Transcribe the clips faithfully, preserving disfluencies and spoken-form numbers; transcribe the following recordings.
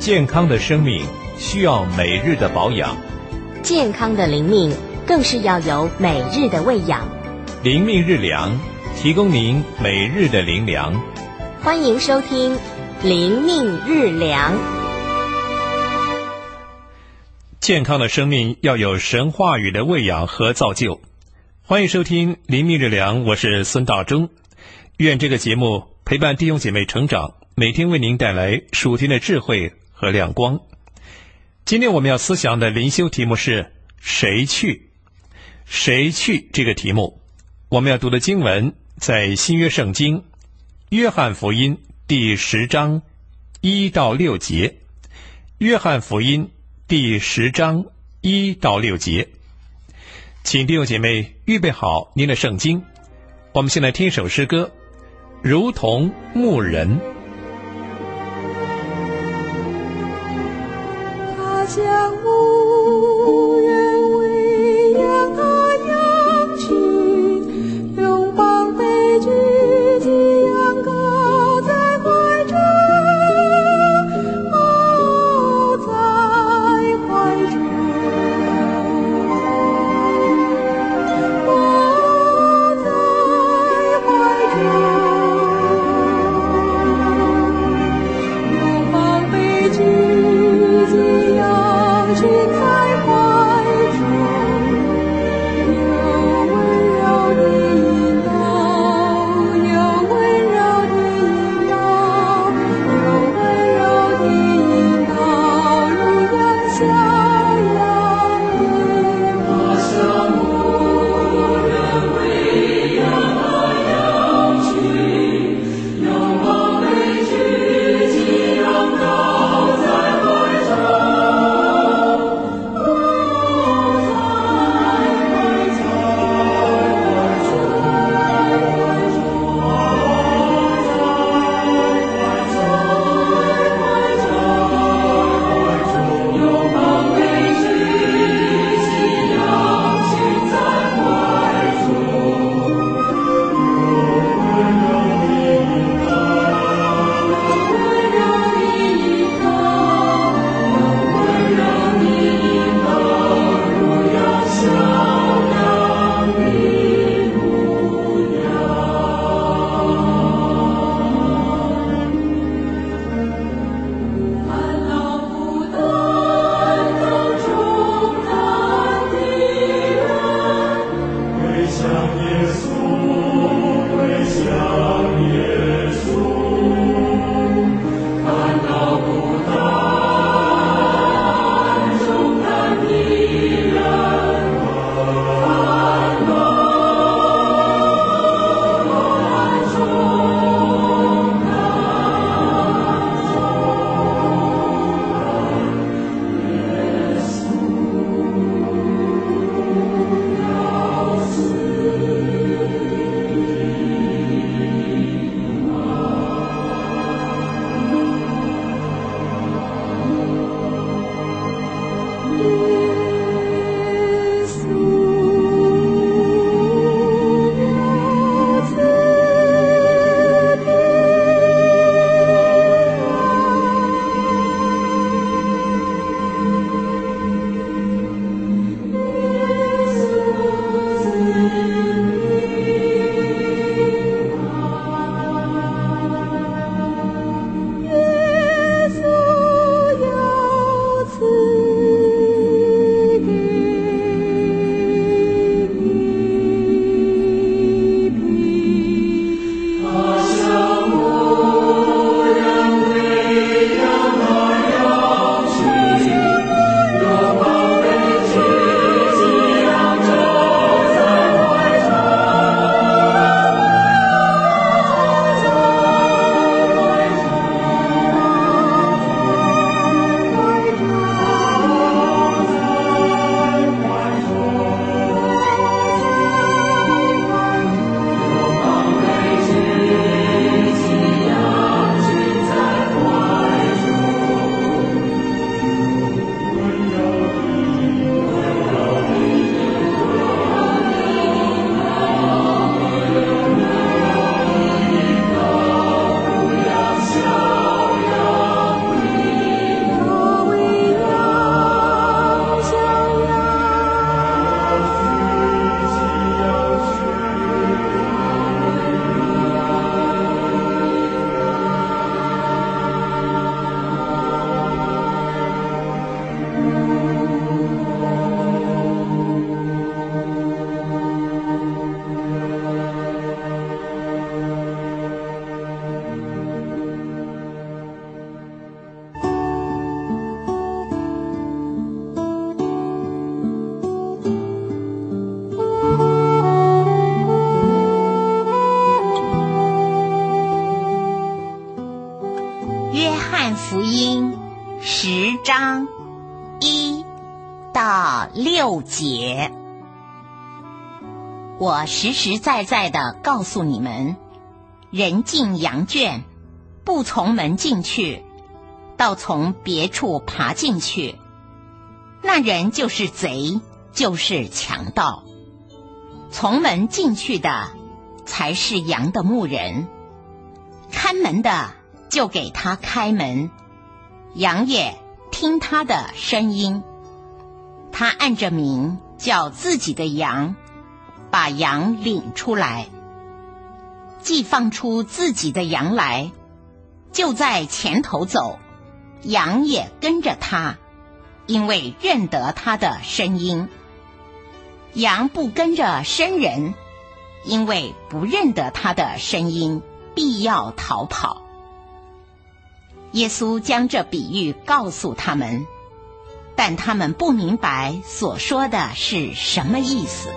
健康的生命需要每日的保养， 健康的灵命更是要有每日的喂养。 灵命日粮，提供您每日的灵粮。 欢迎收听灵命日粮。 健康的生命要有神话语的喂养和造就。欢迎收听灵命日粮，我是孙大中。愿这个节目陪伴弟兄姐妹成长，每天为您带来属天的智慧和亮光。今天我们要思想的灵修题目是谁去？谁去这个题目，我们要读的经文在新约圣经约翰福音第十章一到六节。约翰福音第十章一到六节，请弟兄姐妹预备好您的圣经。我们先来听一首诗歌，如同牧人。 他将牧人喂养他羊群，拥抱被狙击羊羔在怀中，哦，在怀中，哦，在怀中，拥抱被狙击羊群。 约翰福音十章一到六节。我实实在在地告诉你们，人进羊圈，不从门进去，倒从别处爬进去，那人就是贼，就是强盗。从门进去的才是羊的牧人，看门的就给他开门，羊也听他的声音。他按着名叫自己的羊，把羊领出来。既放出自己的羊来，就在前头走，羊也跟着他，因为认得他的声音。羊不跟着生人，因为不认得他的声音，必要逃跑。耶稣将这比喻告诉他们，但他们不明白所说的是什么意思。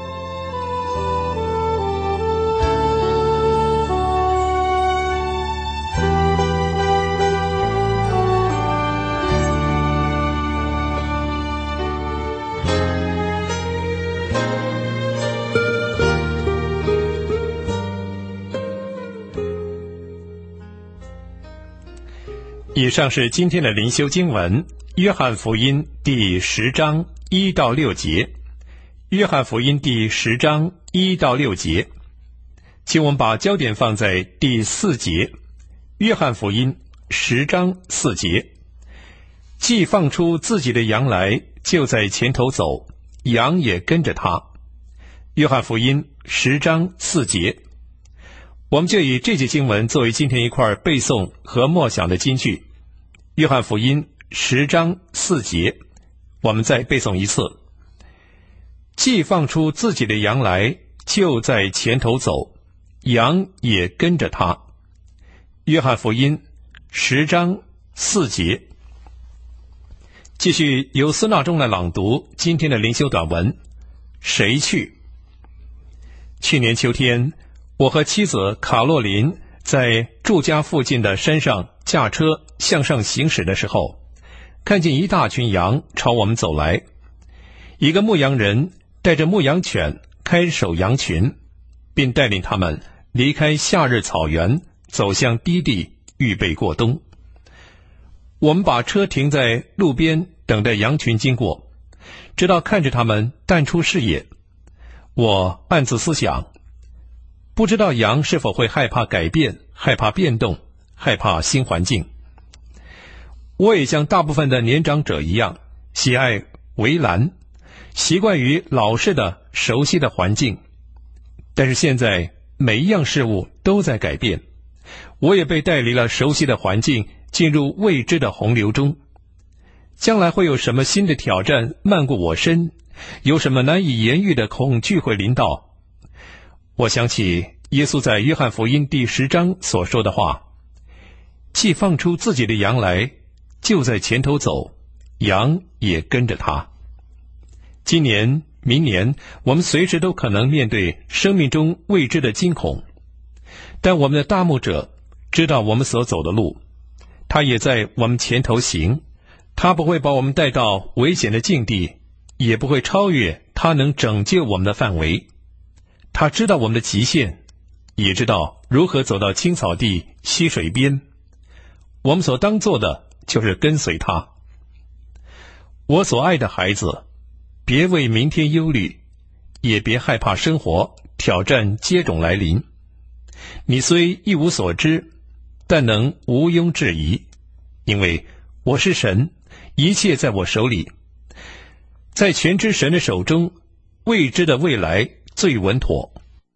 以上是今天的灵修经文，约翰福音第十章一到六节。约翰福音第十章一到六节，请我们把焦点放在第四节。约翰福音十章四节，既放出自己的羊来，就在前头走，羊也跟着他。约翰福音十章四节，我们就以这节经文作为今天一块背诵和默想的金句。约翰福音十章四节，我们再背诵一次。既放出自己的羊来，就在前头走，羊也跟着他。约翰福音十章四节。继续由孙纳中来朗读今天的灵修短文。谁去？去年秋天，我和妻子卡洛琳在住家附近的山上驾车向上行驶的时候，看见一大群羊朝我们走来。一个牧羊人带着牧羊犬看守羊群，并带领他们离开夏日草原，走向低地，预备过冬。我们把车停在路边，等待羊群经过，直到看着他们淡出视野。我暗自思想，不知道羊是否会害怕改变，害怕变动，害怕新环境。我也像大部分的年长者一样，喜爱围栏，习惯于老式的熟悉的环境。但是现在每一样事物都在改变，我也被带离了熟悉的环境，进入未知的洪流中。将来会有什么新的挑战漫过我身？有什么难以言喻的恐惧会临到？我想起耶稣在约翰福音第十章所说的话，既放出自己的羊来，就在前头走，羊也跟着他。今年明年，我们随时都可能面对生命中未知的惊恐，但我们的大牧者知道我们所走的路，他也在我们前头行，他不会把我们带到危险的境地，也不会超越他能拯救我们的范围。他知道我们的极限，也知道如何走到青草地、溪水边。我们所当做的就是跟随他。我所爱的孩子，别为明天忧虑，也别害怕生活挑战接踵来临。你虽一无所知，但能毋庸置疑，因为我是神，一切在我手里。在全知神的手中，未知的未来最稳妥。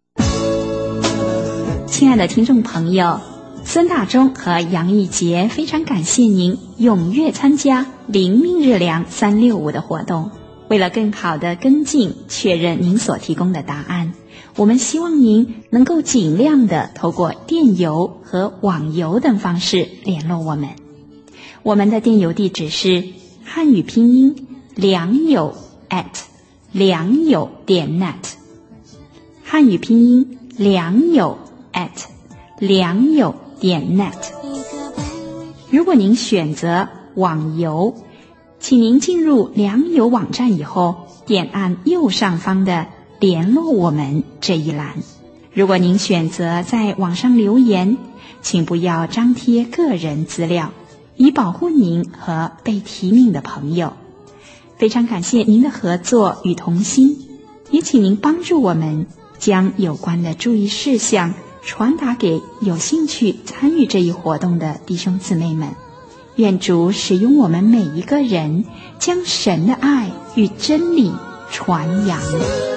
亲爱的听众朋友，孙大中和杨义杰非常感谢您踊跃参加灵命日粮三六五的活动。为了更好的跟进确认您所提供的答案，我们希望您能够尽量的透过电邮和网邮等方式联络我们。我们的电邮地址是汉语拼音良友 at 良友点 net， 汉语拼音良友 at 良友点 net。 如果您选择网游，请您进入良友网站以后，点按右上方的联络我们这一栏。如果您选择在网上留言，请不要张贴个人资料，以保护您和被提名的朋友。非常感谢您的合作与同心，也请您帮助我们将有关的注意事项传达给有兴趣参与这一活动的弟兄姊妹们。愿主使用我们每一个人，将神的爱与真理传扬。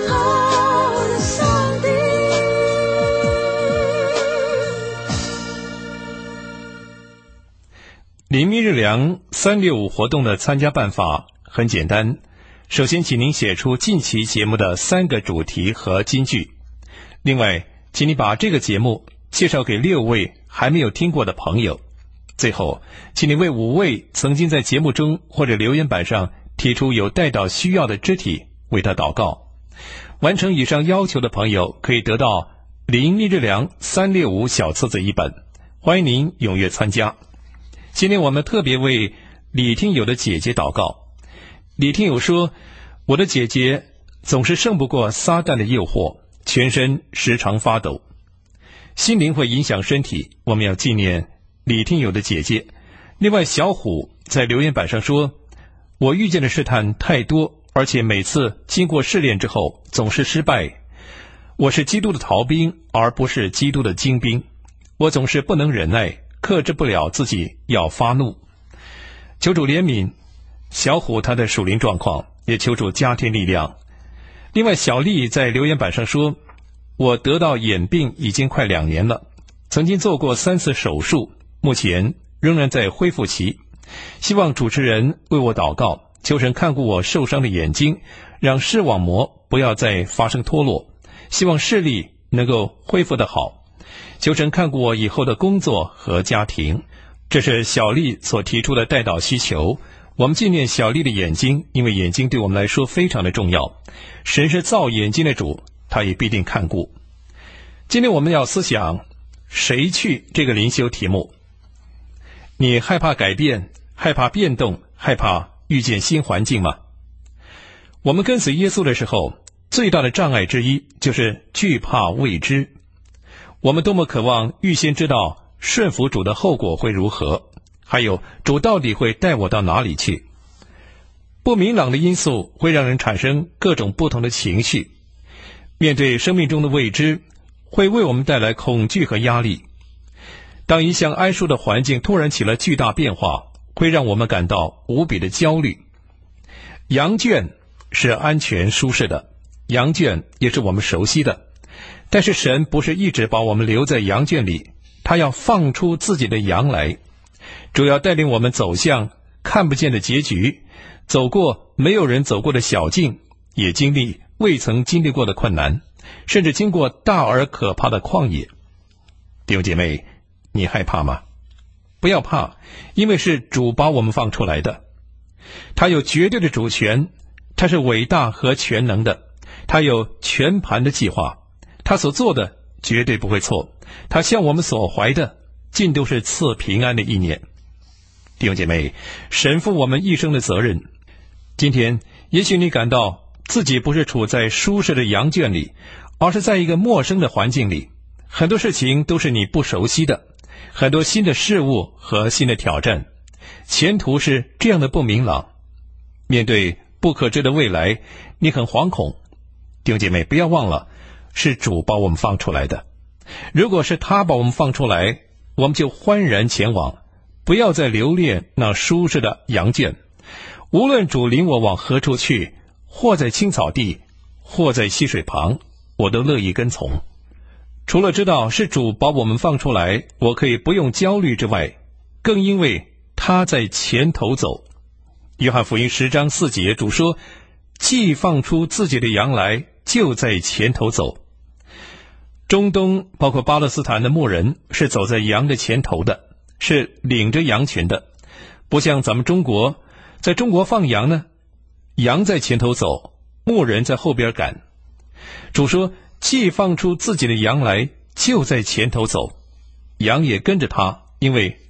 灵命日粮三六五活动的参加办法很简单，首先请您写出近期节目的三个主题和金句。另外，请你把这个节目介绍给六位还没有听过的朋友。最后，请你为五位曾经在节目中或者留言板上提出有代祷需要的肢体为他祷告。完成以上要求的朋友可以得到灵命日粮三六五小册子一本，欢迎您踊跃参加。今天我们特别为李听友的姐姐祷告。李听友说，我的姐姐总是胜不过撒旦的诱惑，全身时常发抖。心灵会影响身体，我们要纪念李听友的姐姐。另外，小虎在留言板上说，我遇见的试探太多，而且每次经过试炼之后总是失败。我是基督的逃兵，而不是基督的精兵。我总是不能忍耐，克制不了自己要发怒。求主怜悯小虎他的属灵状况，也求主加添力量。另外，小丽在留言板上说，我得到眼病已经快两年了，曾经做过三次手术，目前仍然在恢复期，希望主持人为我祷告，求神看顾我受伤的眼睛，让视网膜不要再发生脱落，希望视力能够恢复得好，求神看顾我以后的工作和家庭。这是小丽所提出的代祷需求。我们纪念小丽的眼睛，因为眼睛对我们来说非常的重要。神是造眼睛的主，他也必定看顾。今天我们要思想谁去这个灵修题目。你害怕改变，害怕变动，害怕遇见新环境吗？我们跟随耶稣的时候，最大的障碍之一就是惧怕未知。我们多么渴望预先知道顺服主的后果会如何，还有主到底会带我到哪里去。不明朗的因素会让人产生各种不同的情绪，面对生命中的未知，会为我们带来恐惧和压力。当一向安舒的环境突然起了巨大变化，会让我们感到无比的焦虑。羊圈是安全舒适的，羊圈也是我们熟悉的，但是神不是一直把我们留在羊圈里，他要放出自己的羊来，主要带领我们走向看不见的结局，走过没有人走过的小径，也经历未曾经历过的困难，甚至经过大而可怕的旷野。弟兄姐妹，你害怕吗？不要怕，因为是主把我们放出来的。他有绝对的主权，他是伟大和全能的，他有全盘的计划，他所做的绝对不会错，他向我们所怀的尽都是赐平安的意念。弟兄姐妹，神负我们一生的责任。今天也许你感到自己不是处在舒适的羊圈里，而是在一个陌生的环境里，很多事情都是你不熟悉的，很多新的事物和新的挑战，前途是这样的不明朗。面对不可知的未来，你很惶恐。弟兄姐妹，不要忘了，是主把我们放出来的。如果是他把我们放出来，我们就欢然前往，不要再留恋那舒适的羊圈。无论主领我往何处去，或在青草地，或在溪水旁，我都乐意跟从。除了知道是主把我们放出来，我可以不用焦虑之外，更因为他在前头走。约翰福音十章四节，主说，既放出自己的羊来，就在前头走。中东包括巴勒斯坦的牧人是走在羊的前头的，是领着羊群的，不像咱们中国，在中国放羊呢，羊在前头走，牧人在后边赶。主说，既放出自己的羊来，就在前头走，羊也跟着他，因为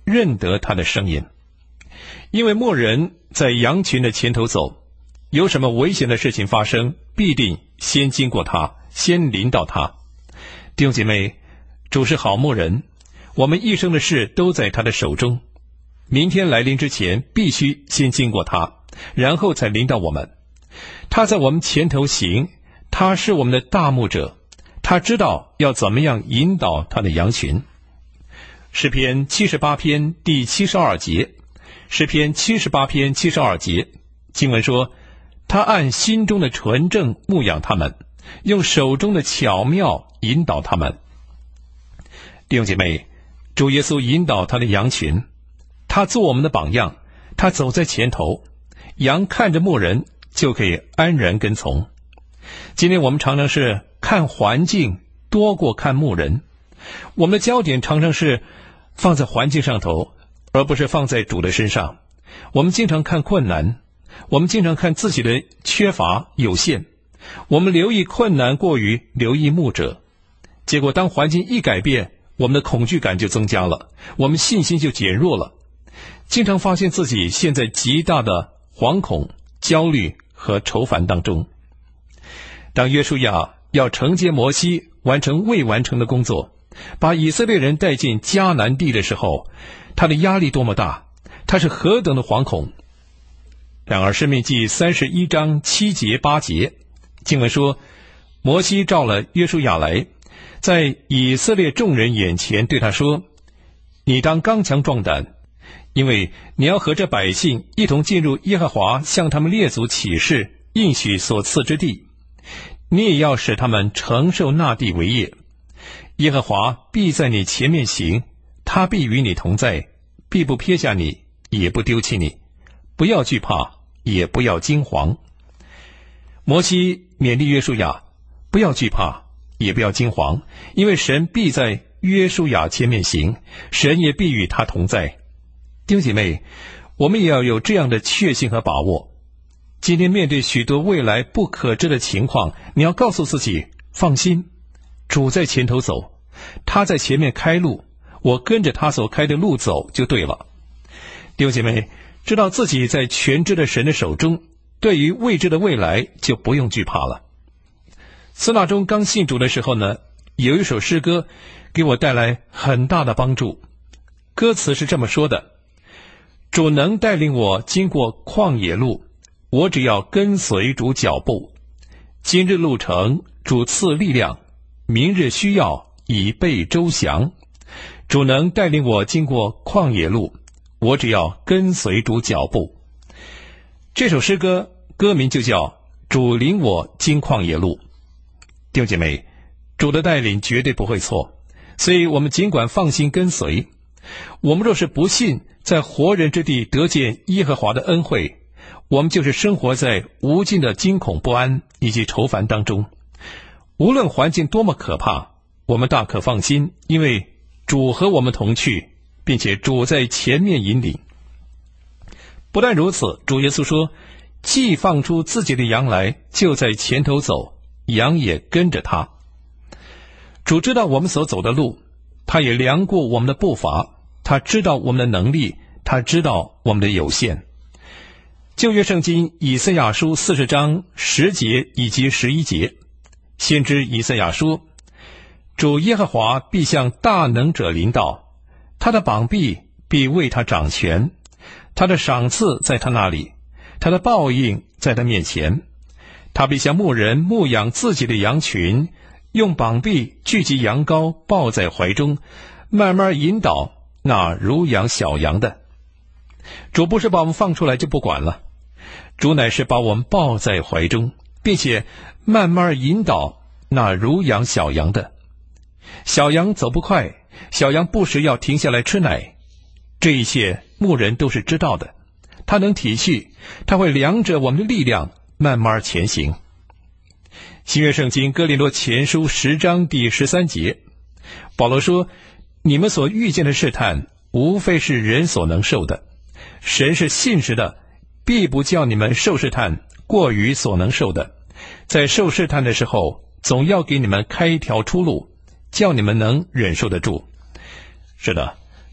认得他的声音。因为牧人在羊群的前头走，有什么危险的事情发生，必定先经过他，先临到他。弟兄姐妹，主是好牧人，我们一生的事都在他的手中，明天来临之前必须先经过他，然后才临到我们。他在我们前头行，他是我们的大牧者，他知道要怎么样引导他的羊群。诗篇七十八篇第七十二节，诗篇七十八篇七十二节，经文说，他按心中的纯正牧养他们，用手中的巧妙引导他们。弟兄姐妹，主耶稣引导他的羊群，他做我们的榜样，他走在前头，羊看着牧人就可以安然跟从。今天我们常常是看环境多过看牧人，我们的焦点常常是放在环境上头，而不是放在主的身上。我们经常看困难，我们经常看自己的缺乏有限，我们留意困难过于留意牧者，结果当环境一改变，我们的恐惧感就增加了，我们信心就减弱了，经常发现自己陷在极大的惶恐、焦虑和愁烦当中。当约书亚要承接摩西完成未完成的工作，把以色列人带进迦南地的时候，他的压力多么大，他是何等的惶恐。然而申命记三十一章七节八节经文说，摩西召了约书亚来，在以色列众人眼前对他说，你当刚强壮胆，因为你要和这百姓一同进入耶和华向他们列祖起誓应许所赐之地，你也要使他们承受那地为业。耶和华必在你前面行，他必与你同在，必不撇下你，也不丢弃你。不要惧怕，也不要惊惶。摩西勉励约书亚，不要惧怕，也不要惊惶，因为神必在约书亚前面行，神也必与他同在。弟兄姐妹，我们也要有这样的确信和把握。今天面对许多未来不可知的情况，你要告诉自己，放心，主在前头走，他在前面开路，我跟着他所开的路走就对了。弟兄姐妹，知道自己在全知的神的手中，对于未知的未来就不用惧怕了。司纳中刚信主的时候呢，有一首诗歌给我带来很大的帮助。歌词是这么说的，主能带领我经过旷野路，我只要跟随主脚步。今日路程主赐力量，明日需要以备周详。主能带领我经过旷野路，我只要跟随主脚步。这首诗歌歌名就叫主领我经旷野路。弟兄姐妹，主的带领绝对不会错，所以我们尽管放心跟随。我们若是不信在活人之地得见耶和华的恩惠，我们就是生活在无尽的惊恐不安以及愁烦当中。无论环境多么可怕，我们大可放心，因为主和我们同去，并且主在前面引领。不但如此，主耶稣说，既放出自己的羊来，就在前头走，羊也跟着他。主知道我们所走的路，他也量过我们的步伐，他知道我们的能力，他知道我们的有限。旧约圣经以赛亚书四十章十节以及十一节，先知以赛亚说，主耶和华必向大能者临到，他的膀臂必为他掌权，他的赏赐在他那里，他的报应在他面前。他必像牧人牧养自己的羊群，用膀臂聚集羊羔，抱在怀中，慢慢引导那乳养小羊的。主不是把我们放出来就不管了，主乃是把我们抱在怀中，并且慢慢引导那乳养小羊的。小羊走不快，小羊不时要停下来吃奶，这一切牧人都是知道的，他能体恤，他会量着我们的力量慢慢前行。新约圣经哥林多前书十章第十三节，保罗说，你们所遇见的试探无非是人所能受的，神是信实的，必不叫你们受试探过于所能受的，在受试探的时候总要给你们开一条出路，叫你们能忍受得住。是的，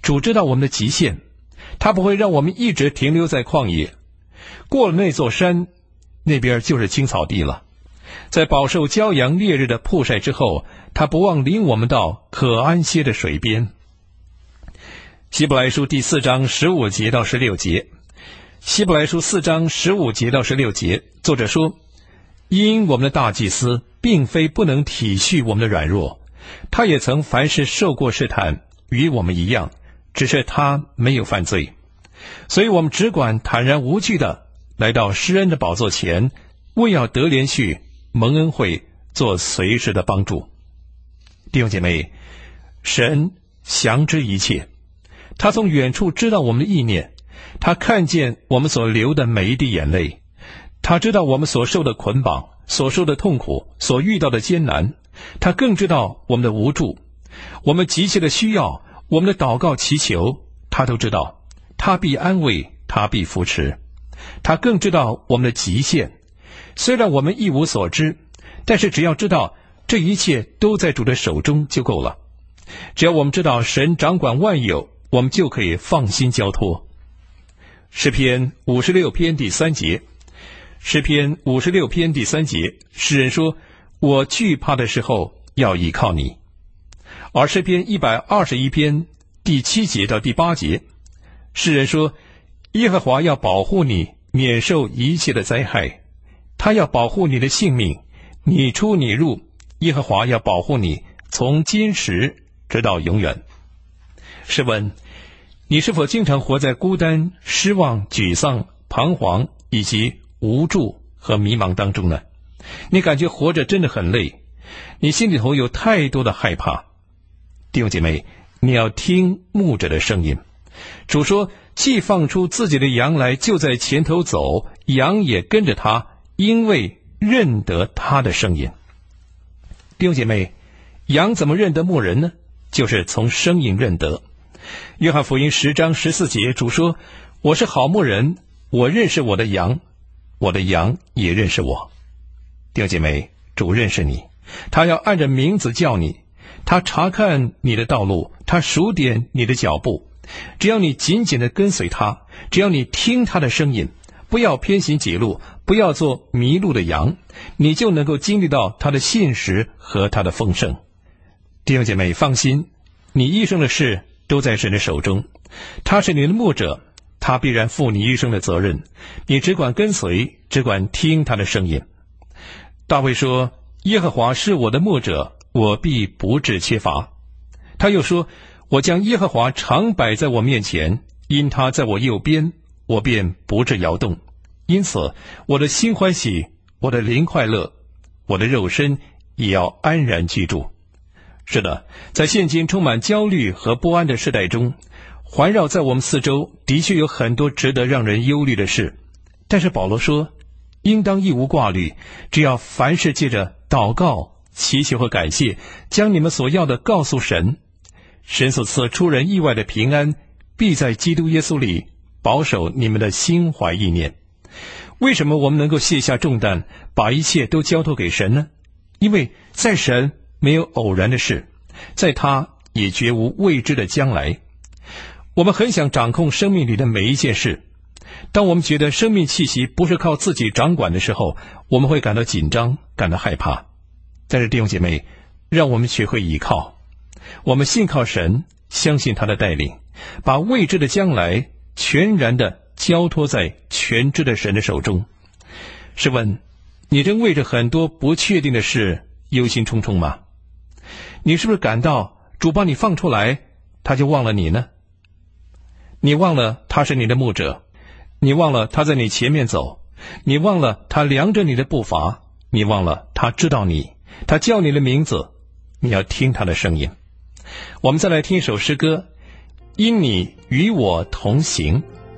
主知道我们的极限，他不会让我们一直停留在旷野。过了那座山，那边就是青草地了。在饱受骄阳烈日的曝晒之后，他不忘领我们到可安歇的水边。希伯来书第四章十五节到十六节，希伯来书四章十五节到十六节，作者说：因我们的大祭司并非不能体恤我们的软弱，他也曾凡事受过试探，与我们一样，只是他没有犯罪。所以我们只管坦然无惧的来到施恩的宝座前，为要得连续蒙恩惠，做随时的帮助。弟兄姐妹，神详知一切，他从远处知道我们的意念，他看见我们所流的每一滴眼泪，他知道我们所受的捆绑，所受的痛苦，所遇到的艰难，他更知道我们的无助，我们急切的需要，我们的祷告祈求，他都知道，他必安慰，他必扶持，他更知道我们的极限。虽然我们一无所知，但是只要知道这一切都在主的手中就够了。只要我们知道神掌管万有，我们就可以放心交托。诗篇五十六篇第三节，诗篇五十六篇第三节，诗人说：我惧怕的时候要依靠你。而诗篇一百二十一篇第七节到第八节，诗人说：耶和华要保护你，免受一切的灾害，他要保护你的性命，你出你入，耶和华要保护你，从今时直到永远。试问，你是否经常活在孤单、失望、沮丧、彷徨以及无助和迷茫当中呢？你感觉活着真的很累，你心里头有太多的害怕。弟兄姐妹，你要听牧者的声音。主说：既放出自己的羊来，就在前头走，羊也跟着他，因为认得他的声音。弟兄姐妹，羊怎么认得牧人呢？就是从声音认得。约翰福音十章十四节，主说：我是好牧人，我认识我的羊，我的羊也认识我。弟兄姐妹，主认识你，他要按着名字叫你，他查看你的道路，他数点你的脚步。只要你紧紧地跟随他，只要你听他的声音，不要偏行己路，不要做迷路的羊，你就能够经历到他的信实和他的丰盛。弟兄姐妹，放心，你一生的事都在神的手中，他是你的牧者，他必然负你一生的责任，你只管跟随，只管听他的声音。大卫说：耶和华是我的牧者，我必不致缺乏。他又说：我将耶和华常摆在我面前，因他在我右边，我便不致摇动。因此我的心欢喜，我的灵快乐，我的肉身也要安然居住。是的，在现今充满焦虑和不安的时代中，环绕在我们四周的确有很多值得让人忧虑的事，但是保罗说，应当一无挂虑，只要凡事借着祷告、祈求和感谢，将你们所要的告诉神。神所赐出人意外的平安，必在基督耶稣里保守你们的心怀意念。为什么我们能够卸下重担，把一切都交托给神呢？因为在神没有偶然的事，在他也绝无未知的将来。我们很想掌控生命里的每一件事，当我们觉得生命气息不是靠自己掌管的时候，我们会感到紧张，感到害怕。但是弟兄姐妹，让我们学会依靠，我们信靠神，相信他的带领，把未知的将来全然的交托在全知的神的手中。试问，你正为着很多不确定的事忧心忡忡吗？你是不是感到主把你放出来，他就忘了你呢？你忘了他是你的牧者，你忘了他在你前面走，你忘了他量着你的步伐，你忘了他知道你，他叫你的名字，你要听他的声音。我们再来听一首诗歌，因你与我同行。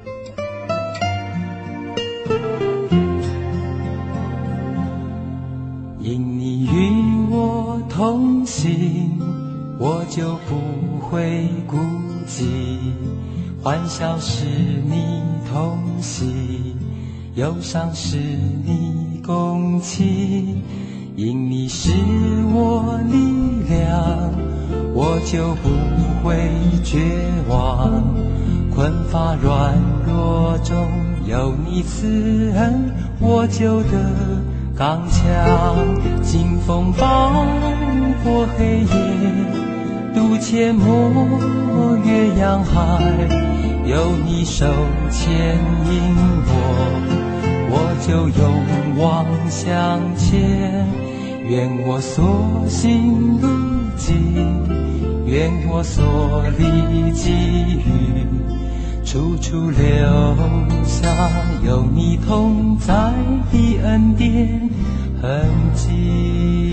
因你与我同行，我就不会孤寂，欢笑是你同喜，忧伤是你共情， 因你是我力量，我就不会绝望。困乏软弱中有你慈恩，我就得刚强。经风暴过黑夜，渡阡陌越洋海，有你手牵引我，我就勇往向前。愿我所行路径，愿我所历际遇，处处留下有你同在的恩典痕迹。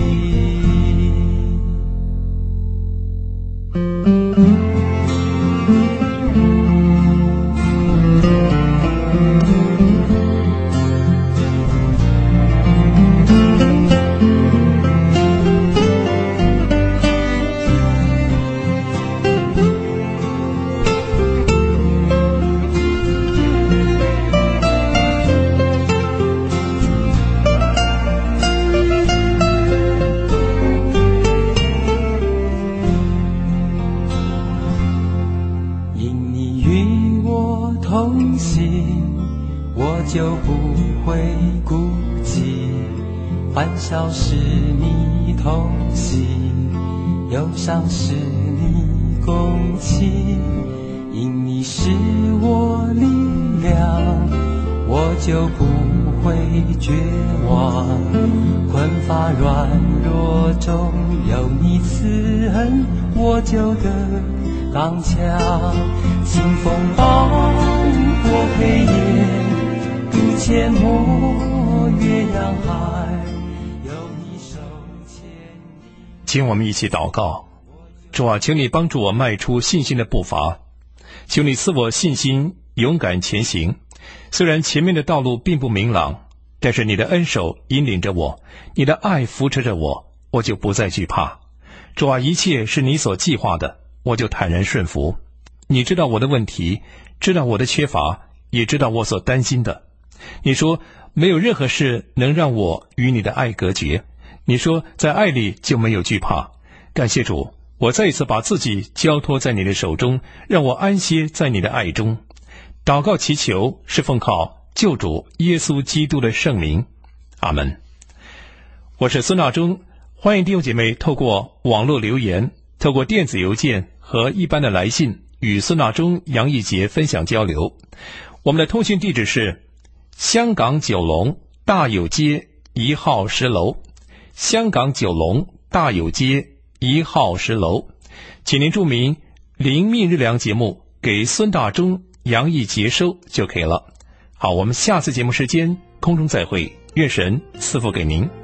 就不会孤寂，欢笑是你同行，忧伤是你共情。因你是我力量，我就不会绝望。困乏软弱中有你慈恩，我就得刚强。清风暴过黑夜，渡阡陌越洋海，有你手牵引。 请我们一起祷告。主啊，求你帮助我迈出信心的步伐，求你赐我信心，勇敢前行。虽然前面的道路并不明朗，但是你的恩手引领着我，你的爱扶持着我，我就不再惧怕。主啊，一切是你所计划的，我就坦然顺服。你知道我的问题，知道我的缺乏，也知道我所担心的。你说没有任何事能让我与你的爱隔绝，你说在爱里就没有惧怕。感谢主，我再一次把自己交托在你的手中，让我安歇在你的爱中。祷告祈求是奉靠救主耶稣基督的圣名，阿们。我是孙大中，欢迎弟兄姐妹透过网络留言，透过电子邮件和一般的来信与孙大中、杨义杰分享交流。我们的通讯地址是香港九龙大有街一号十楼，香港九龙大有街一号十楼，请您注明灵命日粮节目给孙大中、杨义杰收就可以了。好，我们下次节目时间空中再会，愿神赐福给您。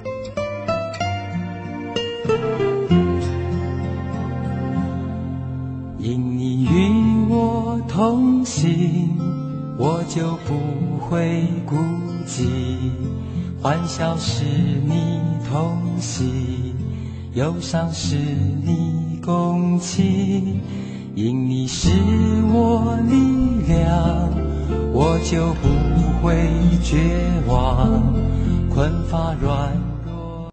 因你与我同行，我就不会孤寂。欢笑是你同行，忧伤是你共情。因你是我力量，我就不会绝望。困乏软